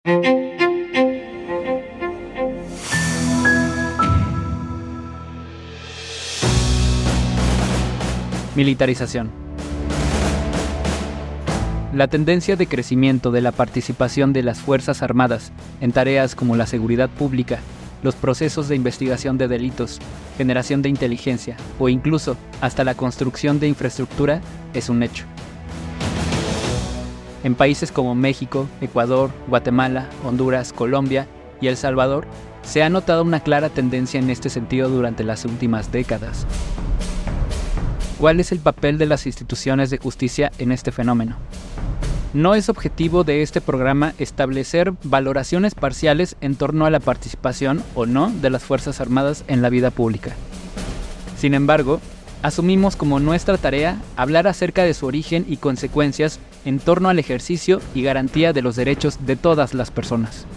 Militarización. La tendencia de crecimiento de la participación de las Fuerzas Armadas en tareas como la seguridad pública, los procesos de investigación de delitos, generación de inteligencia o incluso hasta la construcción de infraestructura es un hecho. En países como México, Ecuador, Guatemala, Honduras, Colombia y El Salvador, se ha notado una clara tendencia en este sentido durante las últimas décadas. ¿Cuál es el papel de las instituciones de justicia en este fenómeno? No es objetivo de este programa establecer valoraciones parciales en torno a la participación o no de las Fuerzas Armadas en la vida pública. Sin embargo, asumimos como nuestra tarea hablar acerca de su origen y consecuencias en torno al ejercicio y garantía de los derechos de todas las personas.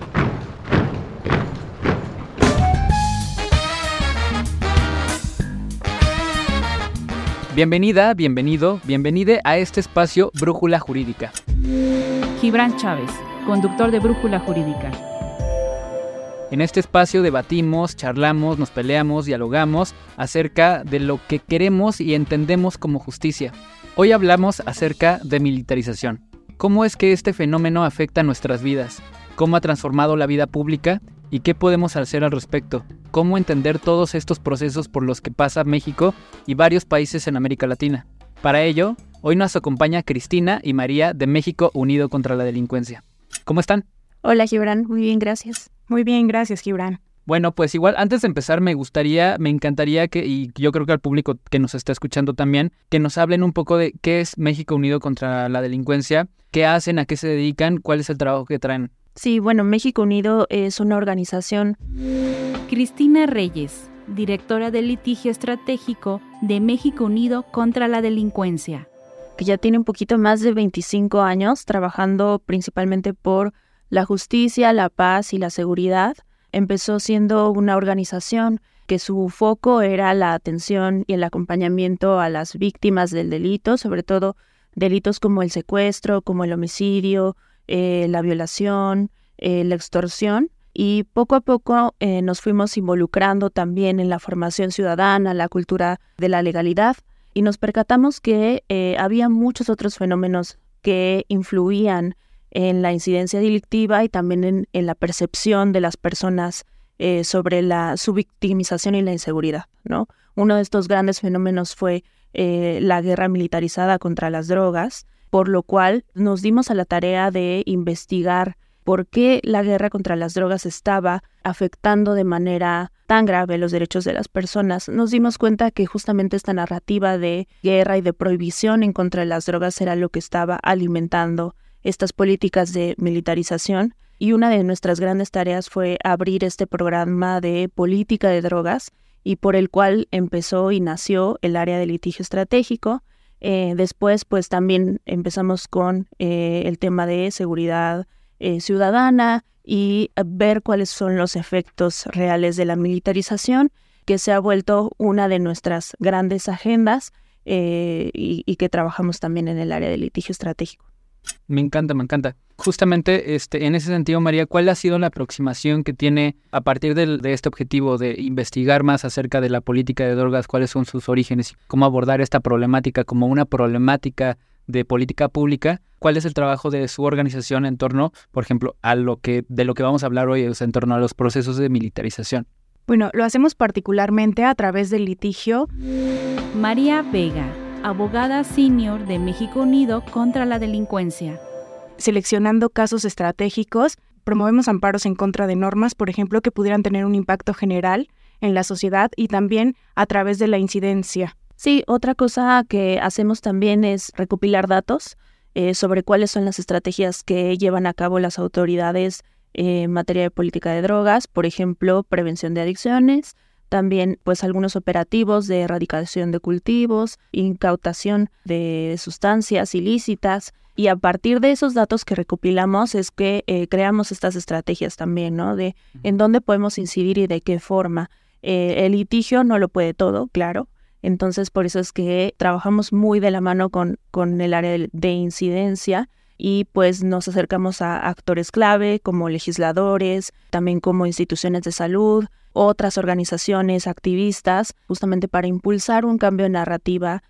Bienvenida, bienvenide a este espacio Brújula Jurídica. Gibran Chávez, conductor de Brújula Jurídica. En este espacio debatimos, charlamos, nos peleamos, dialogamos acerca de lo que queremos y entendemos como justicia. Hoy hablamos acerca de militarización. ¿Cómo es que este fenómeno afecta nuestras vidas? ¿Cómo ha transformado la vida pública? ¿Y qué podemos hacer al respecto? ¿Cómo entender todos estos procesos por los que pasa México y varios países en América Latina? Para ello, hoy nos acompaña Cristina y María de México Unido contra la Delincuencia. ¿Cómo están? Hola, Gibran. Muy bien, gracias. Muy bien, gracias, Gibran. Bueno, pues igual, antes de empezar, me encantaría que, y yo creo que al público que nos está escuchando también, que nos hablen un poco de qué es México Unido contra la Delincuencia, qué hacen, a qué se dedican, cuál es el trabajo que traen. Sí, bueno, México Unido es una organización. Cristina Reyes, directora de litigio estratégico de México Unido contra la Delincuencia. Que ya tiene un poquito más de 25 años trabajando principalmente por la justicia, la paz y la seguridad. Empezó siendo una organización que su foco era la atención y el acompañamiento a las víctimas del delito, sobre todo delitos como el secuestro, como el homicidio, la violación, la extorsión, y poco a poco nos fuimos involucrando también en la formación ciudadana, la cultura de la legalidad, y nos percatamos que había muchos otros fenómenos que influían en la incidencia delictiva y también en la percepción de las personas sobre su victimización y la inseguridad, ¿no? Uno de estos grandes fenómenos fue la guerra militarizada contra las drogas, por lo cual nos dimos a la tarea de investigar por qué la guerra contra las drogas estaba afectando de manera tan grave los derechos de las personas. Nos dimos cuenta que justamente esta narrativa de guerra y de prohibición en contra de las drogas era lo que estaba alimentando estas políticas de militarización, y una de nuestras grandes tareas fue abrir este programa de política de drogas, y por el cual empezó y nació el área de litigio estratégico. Después, pues también empezamos con el tema de seguridad ciudadana y ver cuáles son los efectos reales de la militarización, que se ha vuelto una de nuestras grandes agendas y que trabajamos también en el área de litigio estratégico. Me encanta. Justamente en ese sentido, María, ¿cuál ha sido la aproximación que tiene a partir de este objetivo de investigar más acerca de la política de drogas? ¿Cuáles son sus orígenes? ¿Cómo abordar esta problemática como una problemática de política pública? ¿Cuál es el trabajo de su organización en torno, por ejemplo, de lo que vamos a hablar hoy, o sea, en torno a los procesos de militarización? Bueno, lo hacemos particularmente a través del litigio. María Vega, abogada senior de México Unido contra la Delincuencia. Seleccionando casos estratégicos, promovemos amparos en contra de normas, por ejemplo, que pudieran tener un impacto general en la sociedad, y también a través de la incidencia. Sí, otra cosa que hacemos también es recopilar datos sobre cuáles son las estrategias que llevan a cabo las autoridades en materia de política de drogas, por ejemplo, prevención de adicciones, también pues algunos operativos de erradicación de cultivos, incautación de sustancias ilícitas, y a partir de esos datos que recopilamos es que creamos estas estrategias también, ¿no? De en dónde podemos incidir y de qué forma. El litigio no lo puede todo, claro. Entonces, por eso es que trabajamos muy de la mano con el área de incidencia, y pues nos acercamos a actores clave como legisladores, también como instituciones de salud, otras organizaciones activistas, justamente para impulsar un cambio de narrativa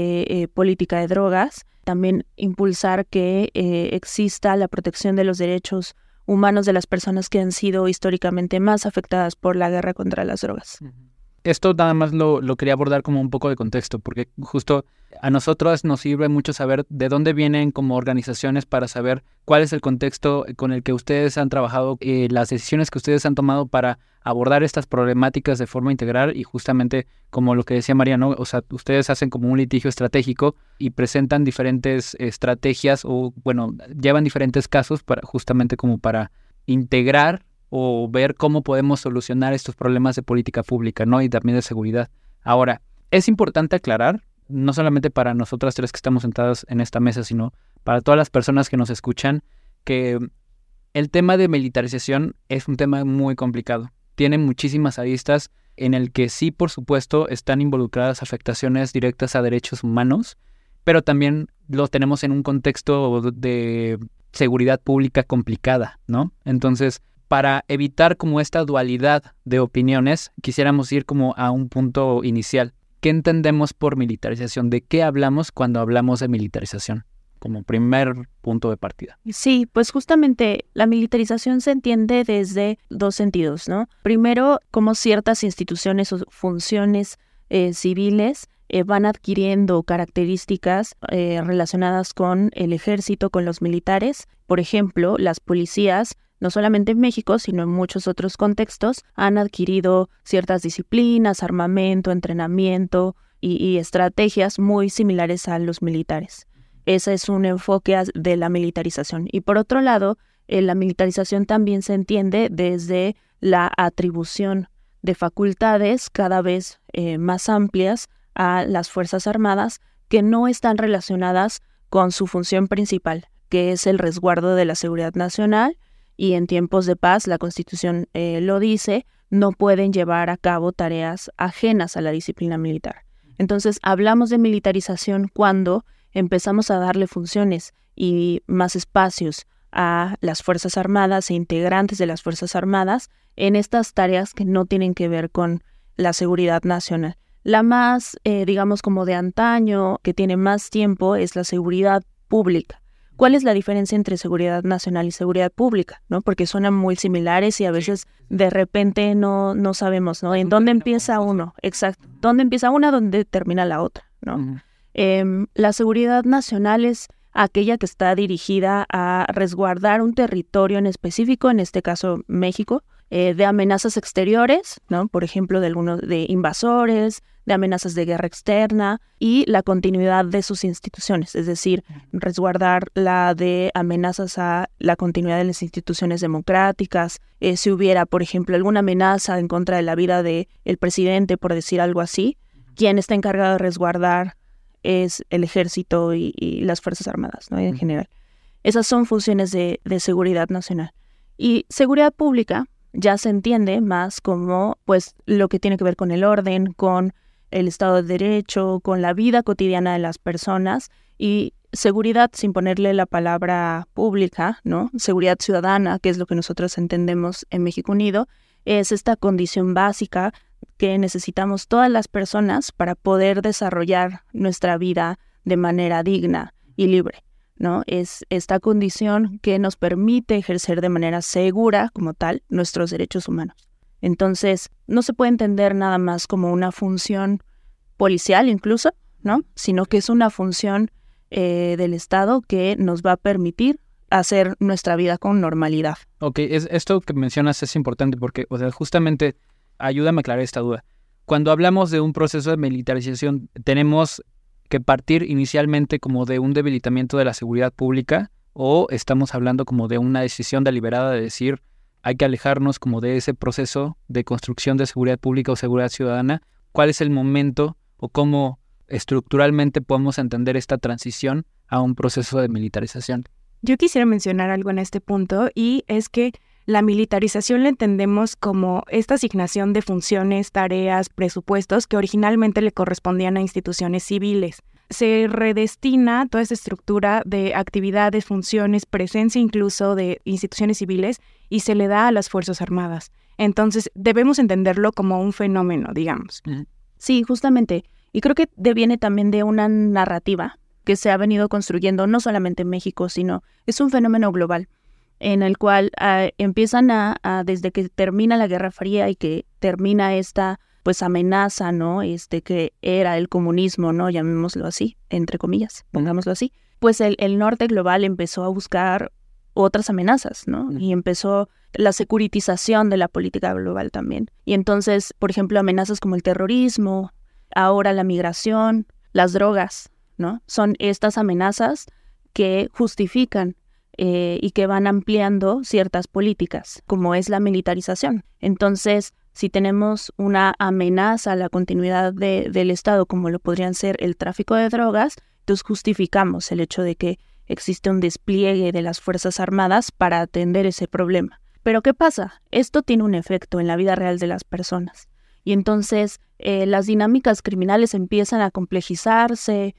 de política de drogas, también impulsar que exista la protección de los derechos humanos de las personas que han sido históricamente más afectadas por la guerra contra las drogas. Esto nada más lo quería abordar como un poco de contexto, porque justo a nosotros nos sirve mucho saber de dónde vienen como organizaciones para saber cuál es el contexto con el que ustedes han trabajado, las decisiones que ustedes han tomado para abordar estas problemáticas de forma integral y justamente como lo que decía María, ¿no? O sea, ustedes hacen como un litigio estratégico y presentan diferentes estrategias o, bueno, llevan diferentes casos para justamente como para integrar o ver cómo podemos solucionar estos problemas de política pública, ¿no? Y también de seguridad. Ahora, es importante aclarar, no solamente para nosotras tres que estamos sentadas en esta mesa, sino para todas las personas que nos escuchan, que el tema de militarización es un tema muy complicado. Tiene muchísimas aristas en el que sí, por supuesto, están involucradas afectaciones directas a derechos humanos, pero también lo tenemos en un contexto de seguridad pública complicada, ¿no? Entonces, para evitar como esta dualidad de opiniones, quisiéramos ir como a un punto inicial. ¿Qué entendemos por militarización? ¿De qué hablamos cuando hablamos de militarización? Como primer punto de partida. Sí, pues justamente la militarización se entiende desde dos sentidos, ¿no? Primero, como ciertas instituciones o funciones civiles van adquiriendo características relacionadas con el ejército, con los militares. Por ejemplo, las policías, no solamente en México, sino en muchos otros contextos, han adquirido ciertas disciplinas, armamento, entrenamiento y estrategias muy similares a los militares. Ese es un enfoque de la militarización. Y por otro lado, la militarización también se entiende desde la atribución de facultades cada vez más amplias a las Fuerzas Armadas que no están relacionadas con su función principal, que es el resguardo de la seguridad nacional. Y en tiempos de paz, la Constitución lo dice, no pueden llevar a cabo tareas ajenas a la disciplina militar. Entonces, hablamos de militarización cuando empezamos a darle funciones y más espacios a las Fuerzas Armadas e integrantes de las Fuerzas Armadas en estas tareas que no tienen que ver con la seguridad nacional. La más, digamos, como de antaño, que tiene más tiempo, es la seguridad pública. ¿Cuál es la diferencia entre seguridad nacional y seguridad pública? ¿No? Porque suenan muy similares y a veces de repente no sabemos, ¿no? ¿En dónde empieza uno? Exacto. ¿Dónde empieza una? ¿Dónde termina la otra? ¿No? Uh-huh. La seguridad nacional es aquella que está dirigida a resguardar un territorio en específico, en este caso México, de amenazas exteriores, ¿no? Por ejemplo, de invasores, de amenazas de guerra externa y la continuidad de sus instituciones, es decir, resguardar la de amenazas a la continuidad de las instituciones democráticas. Si hubiera, por ejemplo, alguna amenaza en contra de la vida del presidente, por decir algo así, quien está encargado de resguardar es el ejército y las Fuerzas Armadas, ¿no? En general. Esas son funciones de seguridad nacional. Y seguridad pública ya se entiende más como pues lo que tiene que ver con el orden, con el Estado de Derecho, con la vida cotidiana de las personas, y seguridad sin ponerle la palabra pública, ¿no? Seguridad ciudadana, que es lo que nosotros entendemos en México Unido, es esta condición básica que necesitamos todas las personas para poder desarrollar nuestra vida de manera digna y libre, ¿no? Es esta condición que nos permite ejercer de manera segura, como tal, nuestros derechos humanos. Entonces, no se puede entender nada más como una función policial incluso, ¿no? Sino que es una función del Estado que nos va a permitir hacer nuestra vida con normalidad. Ok, esto que mencionas es importante porque, o sea, justamente, ayúdame a aclarar esta duda. Cuando hablamos de un proceso de militarización, tenemos que partir inicialmente como de un debilitamiento de la seguridad pública, o estamos hablando como de una decisión deliberada de decir hay que alejarnos como de ese proceso de construcción de seguridad pública o seguridad ciudadana. ¿Cuál es el momento o cómo estructuralmente podemos entender esta transición a un proceso de militarización? Yo quisiera mencionar algo en este punto, y es que la militarización la entendemos como esta asignación de funciones, tareas, presupuestos que originalmente le correspondían a instituciones civiles. se redestina toda esa estructura de actividades, funciones, presencia incluso de instituciones civiles y se le da a las Fuerzas Armadas. Entonces, debemos entenderlo como un fenómeno, digamos. Sí, justamente. Y creo que deviene también de una narrativa que se ha venido construyendo no solamente en México, sino es un fenómeno global en el cual empiezan desde que termina la Guerra Fría y que termina esta pues amenaza, ¿no? Que era el comunismo, ¿no? Llamémoslo así, entre comillas, pongámoslo así. Pues el norte global empezó a buscar otras amenazas, ¿no? Y empezó la securitización de la política global también. Y entonces, por ejemplo, amenazas como el terrorismo, ahora la migración, las drogas, ¿no? Son estas amenazas que justifican y que van ampliando ciertas políticas, como es la militarización. Entonces, si tenemos una amenaza a la continuidad del Estado, como lo podrían ser el tráfico de drogas, entonces justificamos el hecho de que existe un despliegue de las Fuerzas Armadas para atender ese problema. Pero ¿qué pasa? Esto tiene un efecto en la vida real de las personas. Y entonces las dinámicas criminales empiezan a complejizarse,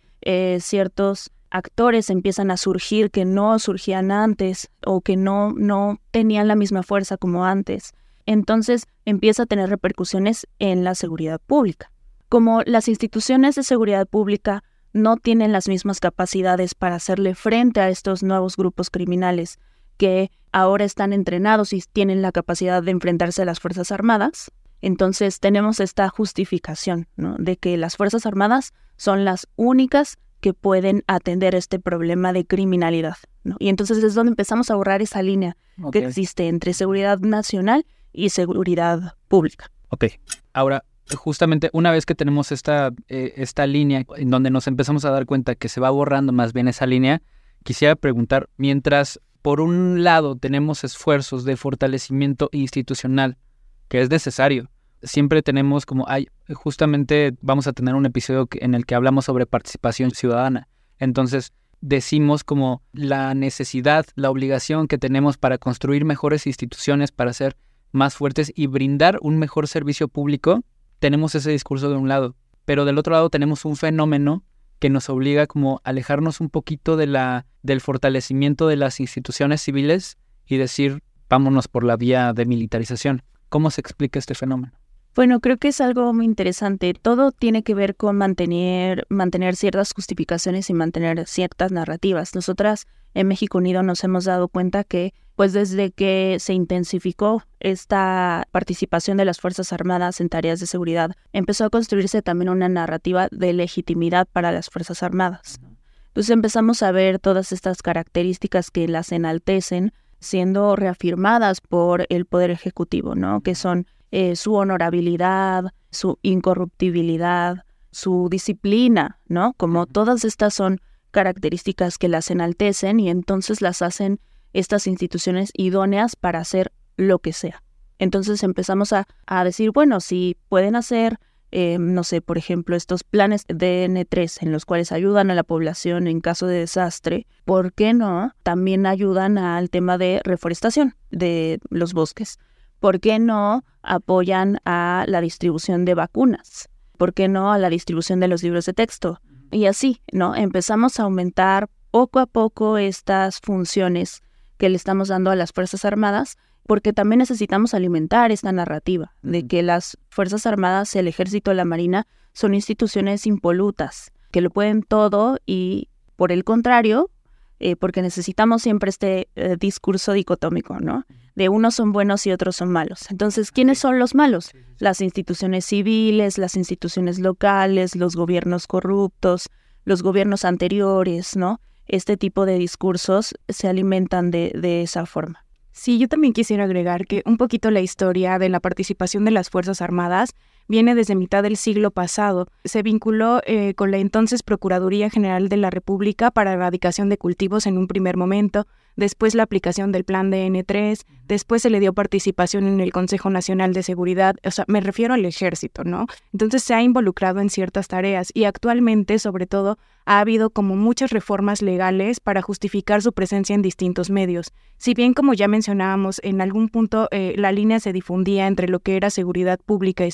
ciertos actores empiezan a surgir que no surgían antes o que no tenían la misma fuerza como antes. Entonces empieza a tener repercusiones en la seguridad pública. Como las instituciones de seguridad pública no tienen las mismas capacidades para hacerle frente a estos nuevos grupos criminales que ahora están entrenados y tienen la capacidad de enfrentarse a las Fuerzas Armadas, entonces tenemos esta justificación, ¿no? De que las Fuerzas Armadas son las únicas que pueden atender este problema de criminalidad, ¿no? Y entonces es donde empezamos a borrar esa línea que existe entre seguridad nacional y seguridad pública. Ok, ahora justamente una vez que tenemos esta línea en donde nos empezamos a dar cuenta que se va borrando más bien esa línea, quisiera preguntar, mientras por un lado tenemos esfuerzos de fortalecimiento institucional, que es necesario, siempre tenemos justamente vamos a tener un episodio en el que hablamos sobre participación ciudadana. Entonces decimos como la necesidad, la obligación que tenemos para construir mejores instituciones, para ser más fuertes y brindar un mejor servicio público. Tenemos ese discurso de un lado, pero del otro lado tenemos un fenómeno que nos obliga como a alejarnos un poquito del fortalecimiento de las instituciones civiles y decir, vámonos por la vía de militarización. ¿Cómo se explica este fenómeno? Bueno, creo que es algo muy interesante. Todo tiene que ver con mantener ciertas justificaciones y mantener ciertas narrativas. Nosotras en México Unido nos hemos dado cuenta que, pues desde que se intensificó esta participación de las Fuerzas Armadas en tareas de seguridad, empezó a construirse también una narrativa de legitimidad para las Fuerzas Armadas. Entonces empezamos a ver todas estas características que las enaltecen siendo reafirmadas por el Poder Ejecutivo, ¿no? Que son su honorabilidad, su incorruptibilidad, su disciplina, ¿no? Como todas estas son características que las enaltecen y entonces las hacen estas instituciones idóneas para hacer lo que sea. Entonces empezamos a decir, bueno, si pueden hacer, no sé, por ejemplo, estos planes de N3 en los cuales ayudan a la población en caso de desastre, ¿por qué no también ayudan al tema de reforestación de los bosques? ¿Por qué no apoyan a la distribución de vacunas? ¿Por qué no a la distribución de los libros de texto? Y así, ¿no? Empezamos a aumentar poco a poco estas funciones que le estamos dando a las Fuerzas Armadas, porque también necesitamos alimentar esta narrativa de que las Fuerzas Armadas, el Ejército, la Marina, son instituciones impolutas, que lo pueden todo y, por el contrario, porque necesitamos siempre este discurso dicotómico, ¿no? De unos son buenos y otros son malos. Entonces, ¿quiénes son los malos? Las instituciones civiles, las instituciones locales, los gobiernos corruptos, los gobiernos anteriores, ¿no? Este tipo de discursos se alimentan de esa forma. Sí, yo también quisiera agregar que un poquito la historia de la participación de las Fuerzas Armadas viene desde mitad del siglo pasado. Se vinculó con la entonces Procuraduría General de la República para erradicación de cultivos en un primer momento, después la aplicación del plan de N3, después se le dio participación en el Consejo Nacional de Seguridad, o sea, me refiero al Ejército, ¿no? Entonces se ha involucrado en ciertas tareas y actualmente, sobre todo, ha habido como muchas reformas legales para justificar su presencia en distintos medios. Si bien, como ya mencionábamos, en algún punto la línea se difundía entre lo que era seguridad pública y seguridad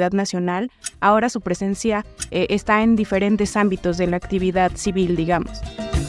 seguridad nacional, ahora su presencia está en diferentes ámbitos de la actividad civil, digamos.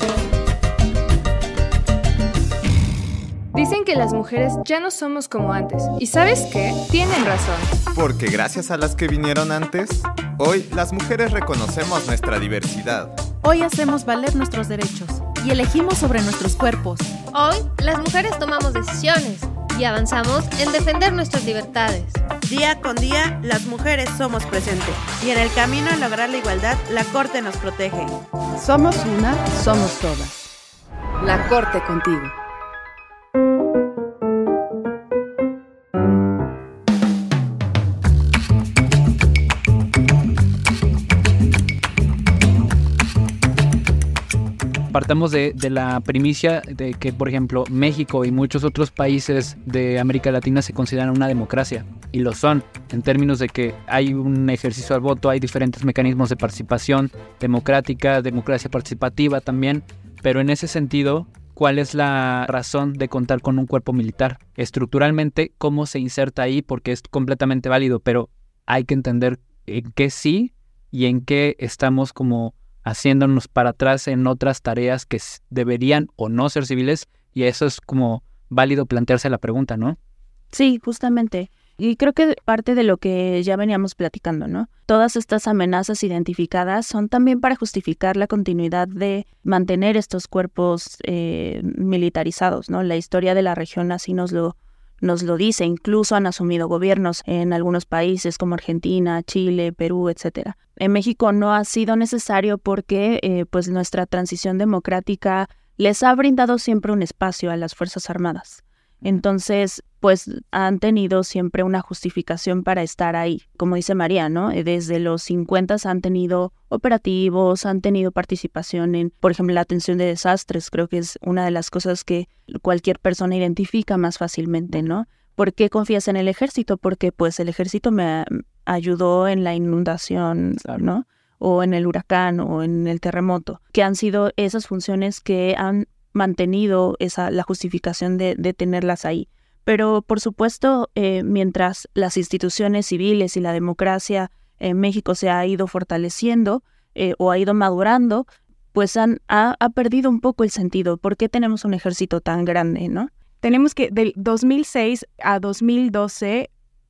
Dicen que las mujeres ya no somos como antes. ¿Y sabes qué? Tienen razón. Porque gracias a las que vinieron antes, hoy las mujeres reconocemos nuestra diversidad. Hoy hacemos valer nuestros derechos y elegimos sobre nuestros cuerpos. Hoy las mujeres tomamos decisiones y avanzamos en defender nuestras libertades. Día con día, las mujeres somos presentes. Y en el camino a lograr la igualdad, la Corte nos protege. Somos una, somos todas. La Corte contigo. Partamos de la primicia de que, por ejemplo, México y muchos otros países de América Latina se consideran una democracia, y lo son, en términos de que hay un ejercicio al voto, hay diferentes mecanismos de participación democrática, democracia participativa también, pero en ese sentido, ¿cuál es la razón de contar con un cuerpo militar? Estructuralmente, ¿cómo se inserta ahí? Porque es completamente válido, pero hay que entender en qué sí y en qué estamos como haciéndonos para atrás en otras tareas que deberían o no ser civiles, y eso es como válido plantearse la pregunta, ¿no? Sí, justamente. Y creo que parte de lo que ya veníamos platicando, ¿no? Todas estas amenazas identificadas son también para justificar la continuidad de mantener estos cuerpos militarizados, ¿no? La historia de la región así nos lo dice. Incluso han asumido gobiernos en algunos países como Argentina, Chile, Perú, etcétera. En México no ha sido necesario porque pues nuestra transición democrática les ha brindado siempre un espacio a las Fuerzas Armadas. Entonces, pues han tenido siempre una justificación para estar ahí. Como dice María, ¿no? Desde los 50 han tenido operativos, han tenido participación en, por ejemplo, la atención de desastres. Creo que es una de las cosas que cualquier persona identifica más fácilmente, ¿no? ¿Por qué confías en el ejército? Porque pues el ejército me ayudó en la inundación, ¿no? O en el huracán o en el terremoto, que han sido esas funciones que han mantenido la justificación de tenerlas ahí. Pero, por supuesto, mientras las instituciones civiles y la democracia en México se ha ido fortaleciendo o ha ido madurando, pues ha perdido un poco el sentido. ¿Por qué tenemos un ejército tan grande, no? Tenemos que del 2006 a 2012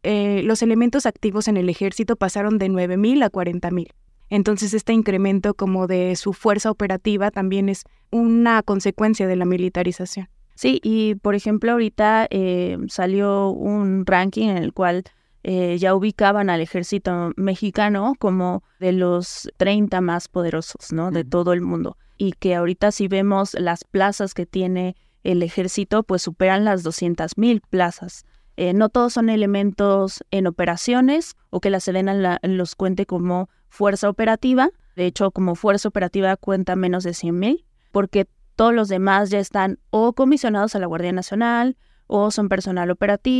los elementos activos en el ejército pasaron de 9,000 a 40,000. Entonces este incremento como de su fuerza operativa también es una consecuencia de la militarización. Sí, y por ejemplo ahorita salió un ranking en el cual ya ubicaban al ejército mexicano como de los 30 más poderosos, ¿no? De todo el mundo. Y que ahorita si vemos las plazas que tiene el ejército, pues superan las 200,000 plazas. No todos son elementos en operaciones o que la Sedena los cuente como fuerza operativa. De hecho, como fuerza operativa cuenta menos de 100,000, porque todos los demás ya están o comisionados a la Guardia Nacional, o son personal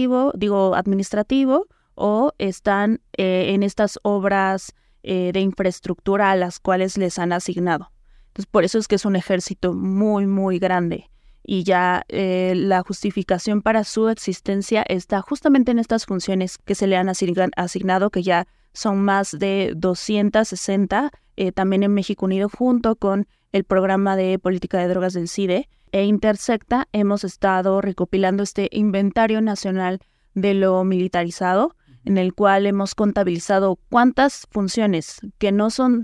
administrativo, o están en estas obras de infraestructura a las cuales les han asignado. Entonces, por eso es que es un ejército muy, muy grande. Y ya la justificación para su existencia está justamente en estas funciones que se le han asignado, que ya son más de 260, también en México Unido, junto con el programa de política de drogas del CIDE e Intersecta. Hemos estado recopilando este inventario nacional de lo militarizado, en el cual hemos contabilizado cuántas funciones que no son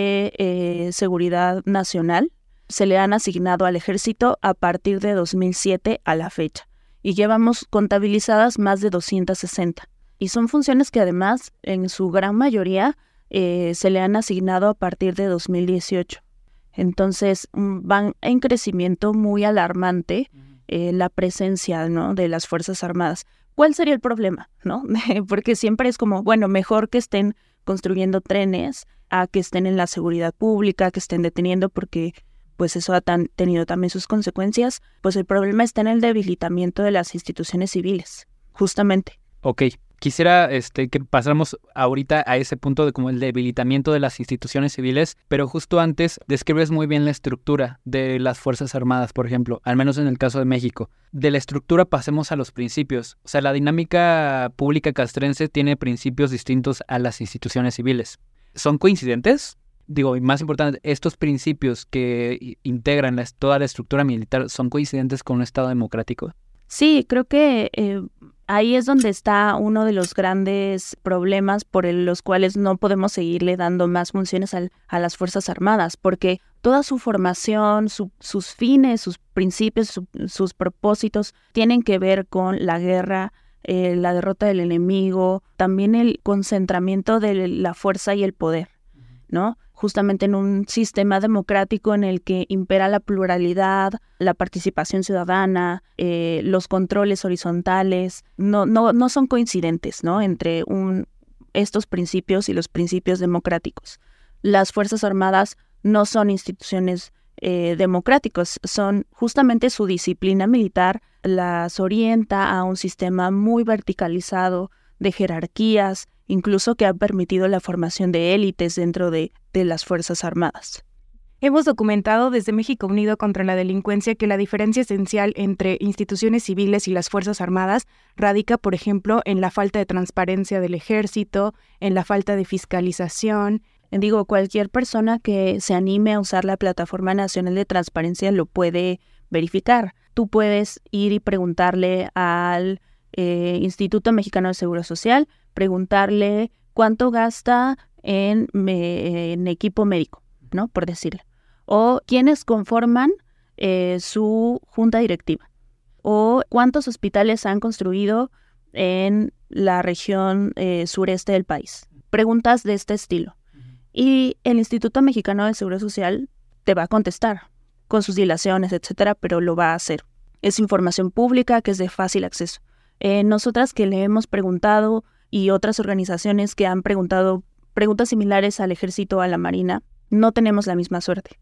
de seguridad nacional se le han asignado al ejército a partir de 2007 a la fecha. Y llevamos contabilizadas más de 260. Y son funciones que además, en su gran mayoría, se le han asignado a partir de 2018. Entonces, van en crecimiento muy alarmante la presencia, ¿no?, de las Fuerzas Armadas. ¿Cuál sería el problema, no? Porque siempre es como, bueno, mejor que estén construyendo trenes a que estén en la seguridad pública, que estén deteniendo, porque pues eso ha tenido también sus consecuencias. Pues el problema está en el debilitamiento de las instituciones civiles, justamente. Ok, Quisiera que pasáramos ahorita a ese punto de como el debilitamiento de las instituciones civiles, pero justo antes describes muy bien la estructura de las Fuerzas Armadas, por ejemplo, al menos en el caso de México. De la estructura pasemos a los principios. O sea, la dinámica pública castrense tiene principios distintos a las instituciones civiles. ¿Son coincidentes? Digo, y más importante, ¿estos principios que integran toda la estructura militar son coincidentes con un Estado democrático? Sí, creo que ahí es donde está uno de los grandes problemas por los cuales no podemos seguirle dando más funciones a las Fuerzas Armadas, porque toda su formación, sus fines, sus principios, sus propósitos tienen que ver con la guerra, la derrota del enemigo, también el concentramiento de la fuerza y el poder, ¿no? Justamente en un sistema democrático en el que impera la pluralidad, la participación ciudadana, los controles horizontales, no son coincidentes, ¿no? Entre estos principios y los principios democráticos. Las Fuerzas Armadas no son instituciones democráticas, son justamente su disciplina militar, las orienta a un sistema muy verticalizado de jerarquías, incluso que ha permitido la formación de élites dentro de las Fuerzas Armadas. Hemos documentado desde México Unido contra la Delincuencia que la diferencia esencial entre instituciones civiles y las Fuerzas Armadas radica, por ejemplo, en la falta de transparencia del Ejército, en la falta de fiscalización. Digo, cualquier persona que se anime a usar la Plataforma Nacional de Transparencia lo puede verificar. Tú puedes ir y preguntarle al Instituto Mexicano de Seguro Social, preguntarle cuánto gasta en equipo médico, ¿no? Por decirle. O quiénes conforman su junta directiva. O cuántos hospitales han construido en la región sureste del país. Preguntas de este estilo. Y el Instituto Mexicano de Seguro Social te va a contestar con sus dilaciones, etcétera, pero lo va a hacer. Es información pública que es de fácil acceso. Nosotras que le hemos preguntado y otras organizaciones que han preguntado preguntas similares al Ejército o a la Marina, no tenemos la misma suerte.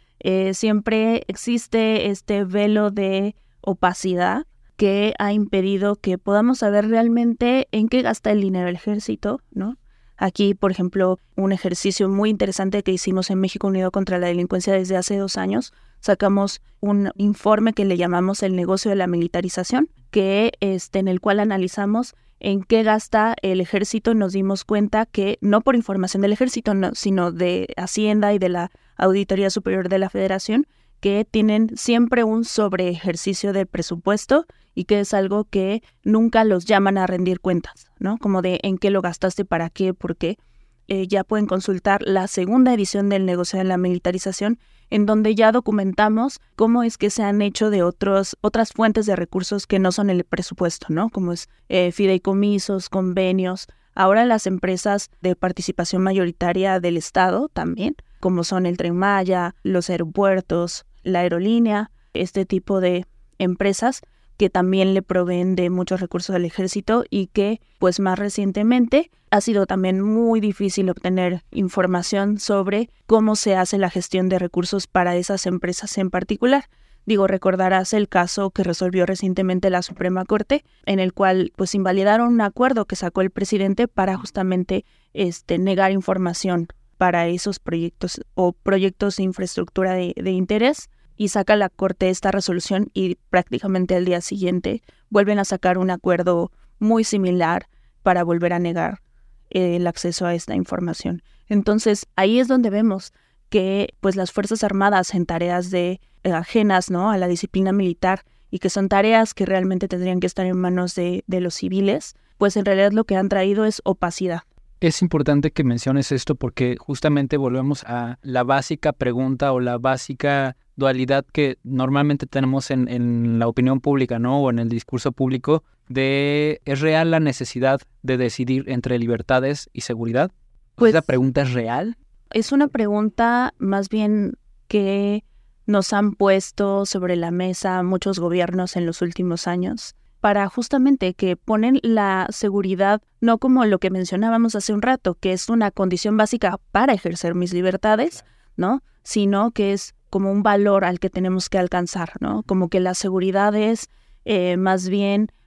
Siempre existe este velo de opacidad que ha impedido que podamos saber realmente en qué gasta el dinero el Ejército, ¿no? Aquí, por ejemplo, un ejercicio muy interesante que hicimos en México Unido contra la Delincuencia desde hace 2 años, sacamos un informe que le llamamos el negocio de la militarización, que en el cual analizamos en qué gasta el Ejército. Nos dimos cuenta que, no por información del Ejército, sino de Hacienda y de la Auditoría Superior de la Federación, que tienen siempre un sobreejercicio de presupuesto y que es algo que nunca los llaman a rendir cuentas, ¿no? Como de en qué lo gastaste, para qué, por qué. Ya pueden consultar la segunda edición del negocio de la militarización, en donde ya documentamos cómo es que se han hecho de otras fuentes de recursos que no son el presupuesto, ¿no? Como es fideicomisos, convenios. Ahora las empresas de participación mayoritaria del Estado también, como son el Tren Maya, los aeropuertos, la aerolínea, este tipo de empresas que también le proveen de muchos recursos al Ejército y que, pues más recientemente, ha sido también muy difícil obtener información sobre cómo se hace la gestión de recursos para esas empresas en particular. Digo, recordarás el caso que resolvió recientemente la Suprema Corte, en el cual pues invalidaron un acuerdo que sacó el presidente para justamente negar información para esos proyectos o proyectos de infraestructura de interés. Y saca la Corte esta resolución y prácticamente al día siguiente vuelven a sacar un acuerdo muy similar para volver a negar el acceso a esta información. Entonces, ahí es donde vemos que pues las Fuerzas Armadas en tareas ajenas, ¿no?, a la disciplina militar y que son tareas que realmente tendrían que estar en manos de los civiles, pues en realidad lo que han traído es opacidad. Es importante que menciones esto porque justamente volvemos a la básica pregunta o la básica dualidad que normalmente tenemos en la opinión pública, ¿no?, o en el discurso público, de ¿es real la necesidad de decidir entre libertades y seguridad? Pues, ¿esa pregunta es real? Es una pregunta más bien que nos han puesto sobre la mesa muchos gobiernos en los últimos años, para justamente que ponen la seguridad no como lo que mencionábamos hace un rato, que es una condición básica para ejercer mis libertades, ¿no?, sino que es como un valor al que tenemos que alcanzar, ¿no? Como que la seguridad es más bien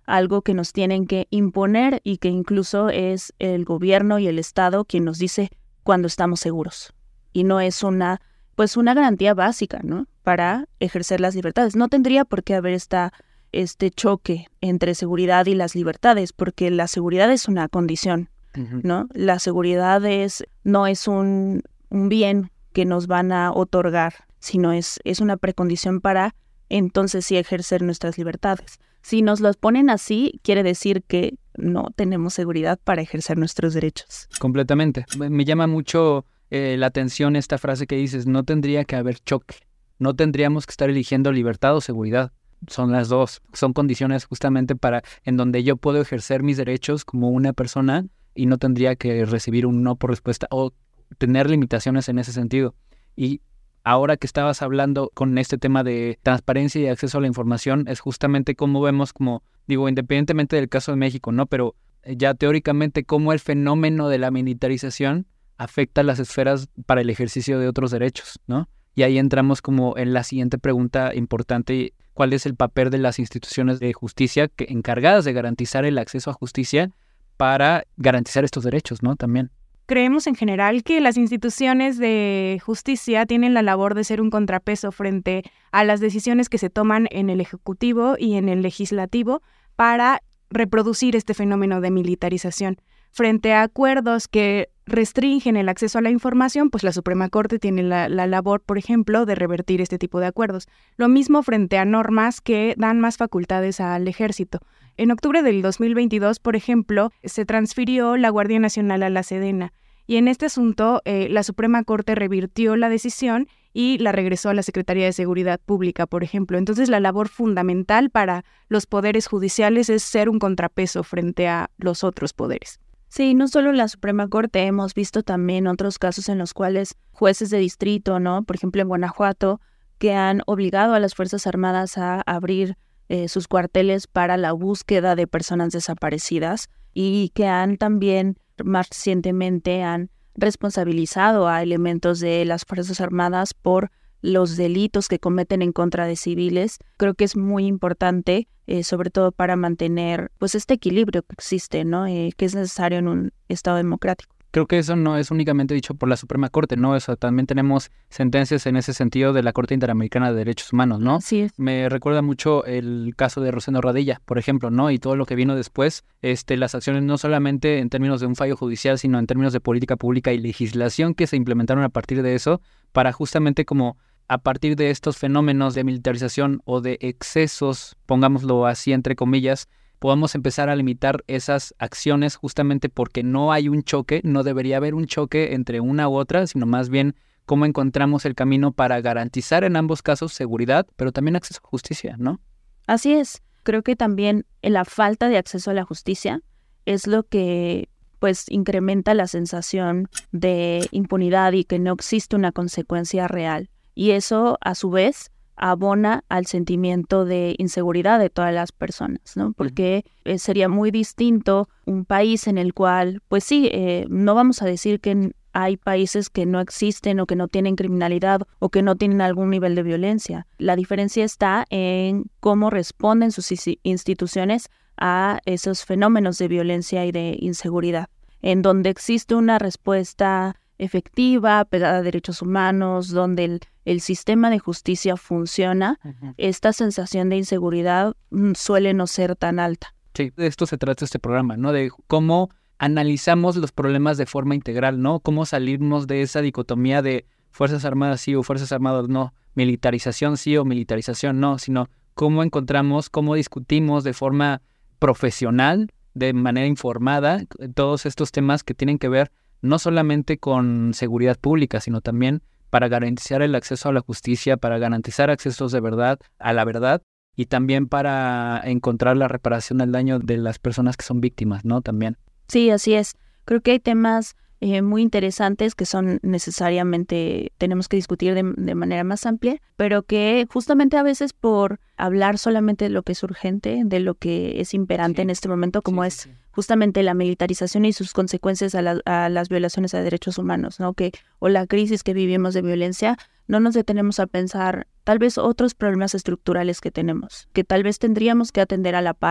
algo que nos tienen que imponer y que incluso es el gobierno y el Estado quien nos dice cuando estamos seguros. Y no es una garantía básica, ¿no?, para ejercer las libertades. No tendría por qué haber este choque entre seguridad y las libertades, porque la seguridad es una condición, ¿no? La seguridad no es un bien que nos van a otorgar, sino es una precondición para entonces sí ejercer nuestras libertades. Si nos los ponen así, quiere decir que no tenemos seguridad para ejercer nuestros derechos. Completamente. Me llama mucho la atención esta frase que dices, no tendría que haber choque. No tendríamos que estar eligiendo libertad o seguridad. Son las dos. Son condiciones justamente en donde yo puedo ejercer mis derechos como una persona y no tendría que recibir un no por respuesta o tener limitaciones en ese sentido. Y ahora que estabas hablando con este tema de transparencia y acceso a la información, es justamente cómo vemos, como digo, independientemente del caso de México, ¿no? Pero ya teóricamente cómo el fenómeno de la militarización afecta las esferas para el ejercicio de otros derechos, ¿no? Y ahí entramos como en la siguiente pregunta importante: ¿cuál es el papel de las instituciones de justicia encargadas de garantizar el acceso a justicia para garantizar estos derechos, ¿no? También. Creemos en general que las instituciones de justicia tienen la labor de ser un contrapeso frente a las decisiones que se toman en el Ejecutivo y en el Legislativo para reproducir este fenómeno de militarización. Frente a acuerdos que restringen el acceso a la información, pues la Suprema Corte tiene la labor, por ejemplo, de revertir este tipo de acuerdos. Lo mismo frente a normas que dan más facultades al Ejército. En octubre del 2022, por ejemplo, se transfirió la Guardia Nacional a la Sedena. Y en este asunto, la Suprema Corte revirtió la decisión y la regresó a la Secretaría de Seguridad Pública, por ejemplo. Entonces, la labor fundamental para los poderes judiciales es ser un contrapeso frente a los otros poderes. Sí, no solo la Suprema Corte, hemos visto también otros casos en los cuales jueces de distrito, ¿no? Por ejemplo, en Guanajuato, que han obligado a las Fuerzas Armadas a abrir sus cuarteles para la búsqueda de personas desaparecidas y que han también más recientemente han responsabilizado a elementos de las Fuerzas Armadas por los delitos que cometen en contra de civiles. Creo que es muy importante, sobre todo para mantener pues este equilibrio que existe, ¿no? Que es necesario en un Estado democrático. Creo que eso no es únicamente dicho por la Suprema Corte, ¿no? Eso también tenemos sentencias en ese sentido de la Corte Interamericana de Derechos Humanos, ¿no? Así es. Me recuerda mucho el caso de Rosendo Radilla, por ejemplo, ¿no? Y todo lo que vino después, las acciones no solamente en términos de un fallo judicial, sino en términos de política pública y legislación que se implementaron a partir de eso, para justamente como a partir de estos fenómenos de militarización o de excesos, pongámoslo así entre comillas, podamos empezar a limitar esas acciones justamente porque no hay un choque, no debería haber un choque entre una u otra, sino más bien cómo encontramos el camino para garantizar en ambos casos seguridad, pero también acceso a justicia, ¿no? Así es. Creo que también la falta de acceso a la justicia es lo que pues incrementa la sensación de impunidad y que no existe una consecuencia real. Y eso, a su vez, abona al sentimiento de inseguridad de todas las personas, ¿no? Porque sería muy distinto un país en el cual, pues sí, no vamos a decir que hay países que no existen o que no tienen criminalidad o que no tienen algún nivel de violencia. La diferencia está en cómo responden sus instituciones a esos fenómenos de violencia y de inseguridad. En donde existe una respuesta efectiva, pegada a derechos humanos, donde el sistema de justicia funciona, esta sensación de inseguridad suele no ser tan alta. Sí, de esto se trata este programa, ¿no? De cómo analizamos los problemas de forma integral, ¿no? Cómo salimos de esa dicotomía de Fuerzas Armadas sí o Fuerzas Armadas no, militarización sí o militarización no, sino cómo encontramos, cómo discutimos de forma profesional, de manera informada, todos estos temas que tienen que ver no solamente con seguridad pública, sino también para garantizar el acceso a la justicia, para garantizar accesos de verdad a la verdad y también para encontrar la reparación del daño de las personas que son víctimas, ¿no? También. Sí, así es. Creo que hay temas muy interesantes que son necesariamente, tenemos que discutir de manera más amplia, pero que justamente a veces por hablar solamente de lo que es urgente, de lo que es imperante en este momento, como es justamente la militarización y sus consecuencias a las violaciones a derechos humanos, ¿no? O la crisis que vivimos de violencia, no nos detenemos a pensar tal vez otros problemas estructurales que tenemos, que tal vez tendríamos que atender a la par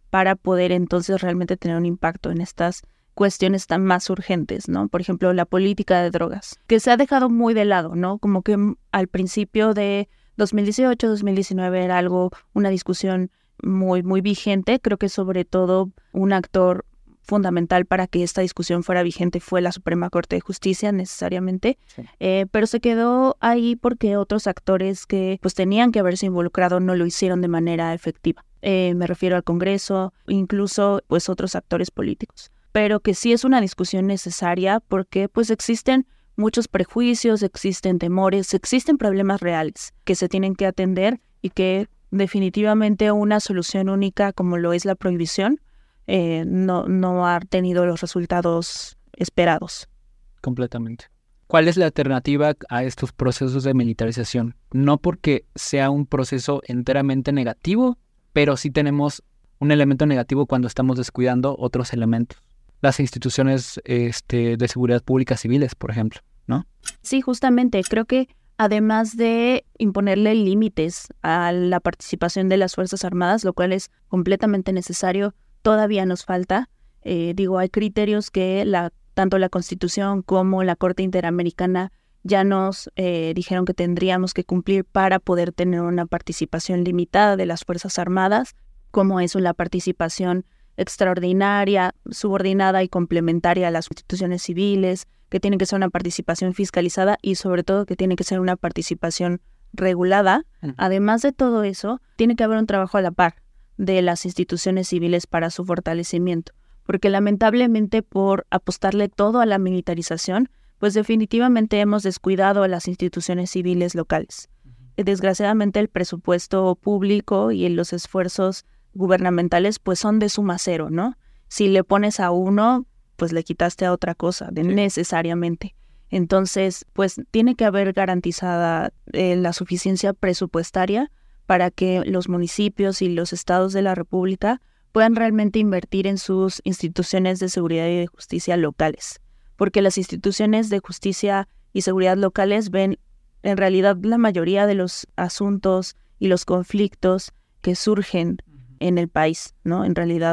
para poder entonces realmente tener un impacto en estas cuestiones tan más urgentes, ¿no? Por ejemplo, la política de drogas, que se ha dejado muy de lado, ¿no? Como que al principio de 2018, 2019 era una discusión muy, muy vigente. Creo que sobre todo un actor fundamental para que esta discusión fuera vigente fue la Suprema Corte de Justicia, necesariamente, sí. Pero se quedó ahí porque otros actores que pues tenían que haberse involucrado no lo hicieron de manera efectiva. Me refiero al Congreso, incluso pues otros actores políticos. Pero que sí es una discusión necesaria porque pues existen muchos prejuicios, existen temores, existen problemas reales que se tienen que atender y que definitivamente una solución única como lo es la prohibición no ha tenido los resultados esperados. Completamente. ¿Cuál es la alternativa a estos procesos de militarización? No porque sea un proceso enteramente negativo, pero sí tenemos un elemento negativo cuando estamos descuidando otros elementos. Las instituciones de seguridad pública civiles, por ejemplo, ¿no? Sí, justamente. Creo que además de imponerle límites a la participación de las Fuerzas Armadas, lo cual es completamente necesario, todavía nos falta. Hay criterios que tanto la Constitución como la Corte Interamericana ya nos dijeron que tendríamos que cumplir para poder tener una participación limitada de las Fuerzas Armadas, como es la participación extraordinaria, subordinada y complementaria a las instituciones civiles, que tiene que ser una participación fiscalizada y sobre todo que tiene que ser una participación regulada. Además de todo eso, tiene que haber un trabajo a la par de las instituciones civiles para su fortalecimiento, porque lamentablemente por apostarle todo a la militarización, pues definitivamente hemos descuidado a las instituciones civiles locales. Desgraciadamente el presupuesto público y los esfuerzos gubernamentales pues son de suma cero, ¿no? Si le pones a uno, pues le quitaste a otra cosa, necesariamente. Entonces, pues tiene que haber garantizada la suficiencia presupuestaria para que los municipios y los estados de la República puedan realmente invertir en sus instituciones de seguridad y de justicia locales. Porque las instituciones de justicia y seguridad locales ven en realidad la mayoría de los asuntos y los conflictos que surgen en el país, ¿no? En realidad,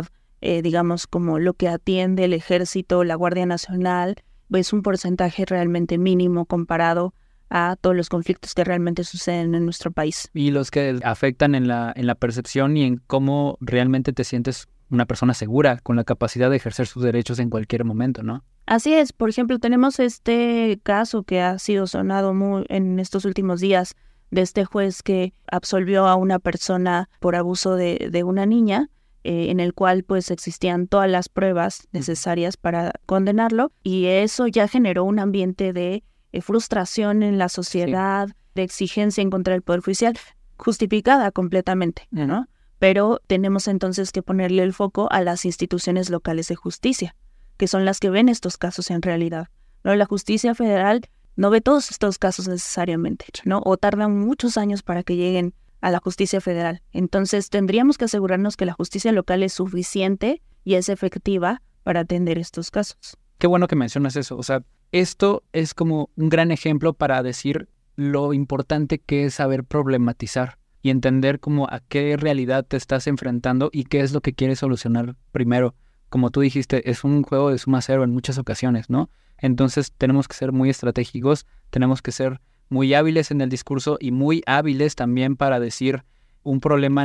como lo que atiende el Ejército, la Guardia Nacional, es un porcentaje realmente mínimo comparado a todos los conflictos que realmente suceden en nuestro país. Y los que afectan en la percepción y en cómo realmente te sientes una persona segura, con la capacidad de ejercer sus derechos en cualquier momento, ¿no? Así es. Por ejemplo, tenemos este caso que ha sido sonado muy en estos últimos días, de este juez que absolvió a una persona por abuso de una niña, en el cual pues existían todas las pruebas necesarias para condenarlo, y eso ya generó un ambiente de frustración en la sociedad, de exigencia en contra del Poder Judicial, justificada completamente, ¿no? Pero tenemos entonces que ponerle el foco a las instituciones locales de justicia, que son las que ven estos casos en realidad, ¿no? La justicia federal no ve todos estos casos necesariamente, ¿no? O tardan muchos años para que lleguen a la justicia federal. Entonces tendríamos que asegurarnos que la justicia local es suficiente y es efectiva para atender estos casos. Qué bueno que mencionas eso. O sea, esto es como un gran ejemplo para decir lo importante que es saber problematizar y entender cómo a qué realidad te estás enfrentando y qué es lo que quieres solucionar primero. Como tú dijiste, es un juego de suma cero en muchas ocasiones, ¿no? Entonces tenemos que ser muy estratégicos, tenemos que ser muy hábiles en el discurso y muy hábiles también para decir un problema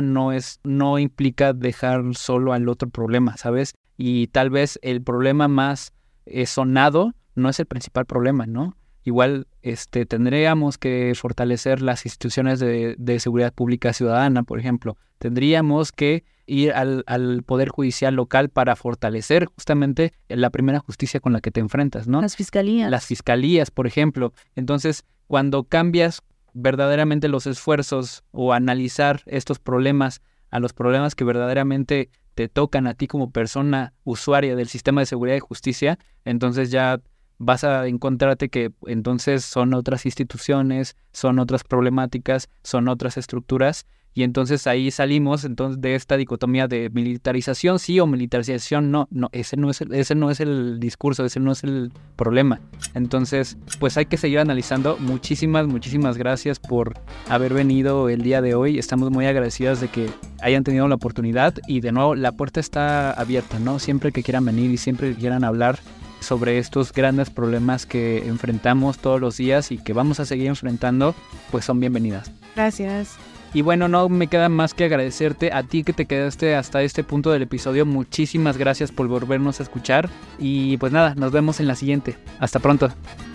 no implica dejar solo al otro problema, ¿sabes? Y tal vez el problema más sonado no es el principal problema, ¿no? Igual tendríamos que fortalecer las instituciones de seguridad pública ciudadana, por ejemplo. Tendríamos que ir al Poder Judicial local para fortalecer justamente la primera justicia con la que te enfrentas, ¿no? Las fiscalías. Las fiscalías, por ejemplo. Entonces, cuando cambias verdaderamente los esfuerzos o analizar estos problemas a los problemas que verdaderamente te tocan a ti como persona usuaria del sistema de seguridad y justicia, entonces ya vas a encontrarte que entonces son otras instituciones, son otras problemáticas, son otras estructuras Y entonces ahí salimos entonces de esta dicotomía de militarización sí o militarización no. No, ese no es el discurso, ese no es el problema. Entonces, pues hay que seguir analizando. Muchísimas gracias por haber venido el día de hoy. Estamos muy agradecidas de que hayan tenido la oportunidad y de nuevo la puerta está abierta, ¿no? Siempre que quieran venir y siempre que quieran hablar sobre estos grandes problemas que enfrentamos todos los días y que vamos a seguir enfrentando, pues son bienvenidas. Gracias. Y bueno, no me queda más que agradecerte a ti que te quedaste hasta este punto del episodio. Muchísimas gracias por volvernos a escuchar. Y pues nada, nos vemos en la siguiente. Hasta pronto.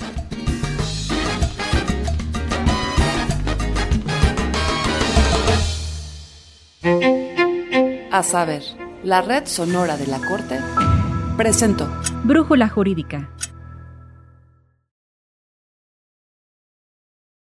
A saber, la Red Sonora de la Corte presentó Brújula Jurídica.